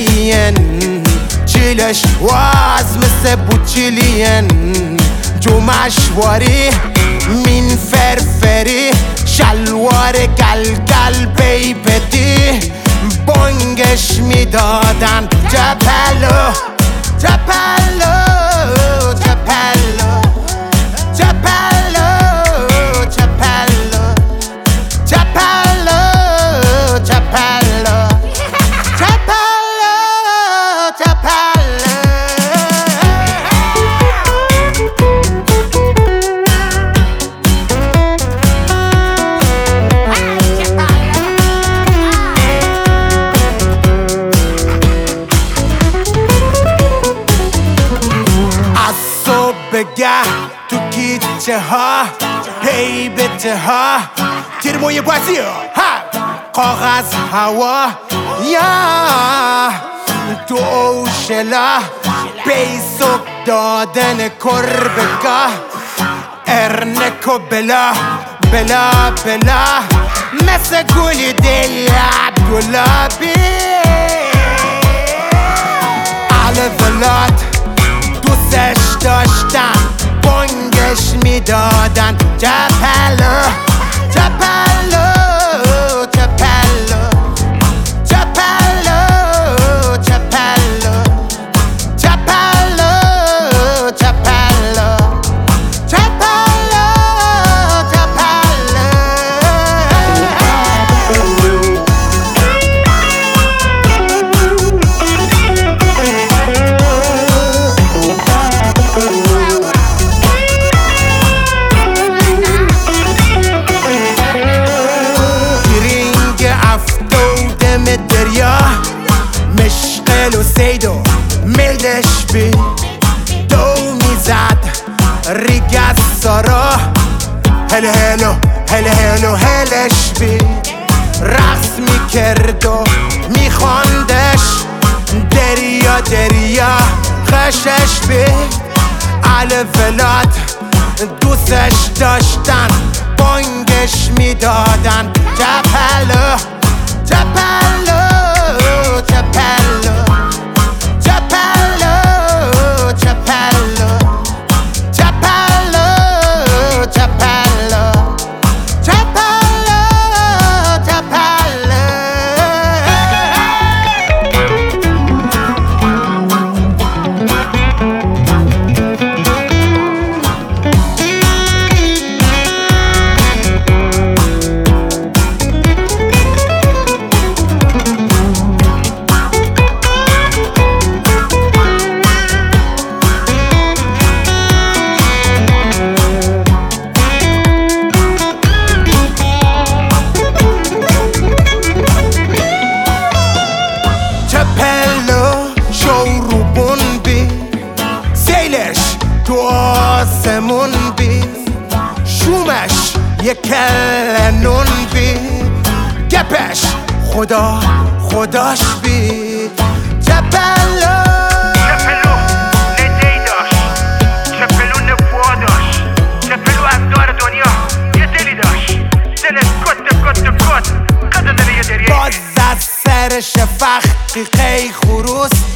ایلین جیلش واز مثل بوچیلین جو مشواری مین فرفری شلوار گلگل بیبتی بانگش میدادن جپلو جپلو جپلو جپلو جپلو جپلو جپلو جپلو جپلو بگه تو کیچه ها هیبته ها تیرموی بازی ها کاغذ هوا یا تو اوشلا بیسک دادن کربگاه ارنکو بلا بلا بلا مثل گلی دل عبداللابی علوالات دوستش داشتن بانگش میدادن جپلو جپلو جپلو جپلو جپلو جپلو جپلو جپلو دریا مشقل و سیدو ملدش بی دو میزد ریگ سارا هلو هلو هلو هلو هلش بی رقص میکرد و میخواندش دریا دریا خشش بی علوالات دوستش داشتن بانگش میدادن جپلو جپلو جپلو جپلو جپلو جپلو جپلو جپلو تو آسمون بی شومش یک کل نون بی گپش خدا خداش بی جپلو جپلو ندی داشت جپلو نفوا داشت جپلو از دار دنیا یه دلی داشت دلش کت قدر یه دریا باز از سر شفق قیقی خروس